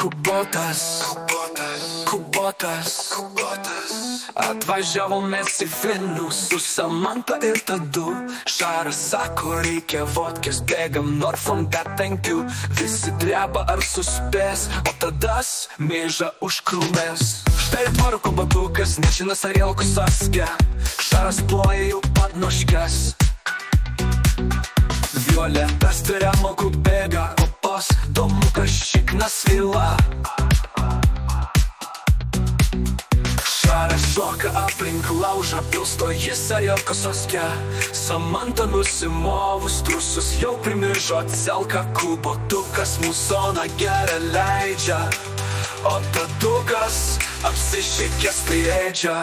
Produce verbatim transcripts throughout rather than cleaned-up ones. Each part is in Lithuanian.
Kubotas, Kubotas, atvažiavom mes į Vilnių su Samanta ir Tadu. Šaras sako, reikia vodkės, bėgam Norfon be penkių. Visi dreba ar suspės, o tadas mėža užkrūmės. Štai tvarko batukas, nežinas ar jelko saskė. Šaras ploja jau pat noškės. Violetas teremokų bėga, o pas domukas šiknas vila. Šaras šoka aplink laužą, pilsto jis ar jelko saskė. Samanta nusimovus trusus jau primiršo celką. Kubotukas musoną geria leidžia, o tadukas apsišikęs priėdžia.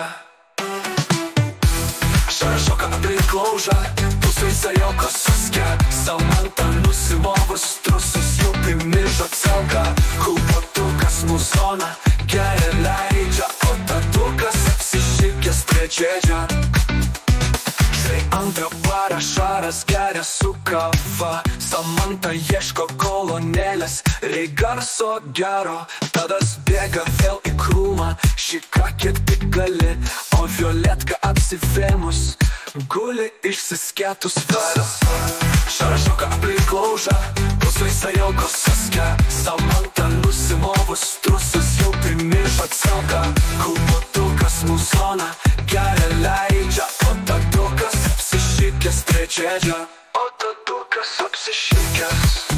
Šaras šoka aplink laužą, pusais ar jelko saskė. Samanta nusimovus trusus jau primiršo celką. Kubotukas musoną geria leidžia, o tadukas apsišikęs priėdžia. Štai antrą parą Šaras geria su kava. Samanta ieško kolonėlės, reik garso gero. Tadas bėga vėl į krūmą, šika kiek tik gali. O Violetka apsivėmus guli išsiskėtus veras. Šaras šoka aplink laužą, pusais ar jelko saskė. Samanta nusimovus trusus jau primiršo celką. Kubotukas musoną geria leidžia, o tadukas apsišikęs priėdžia. O tadukas apsišikęs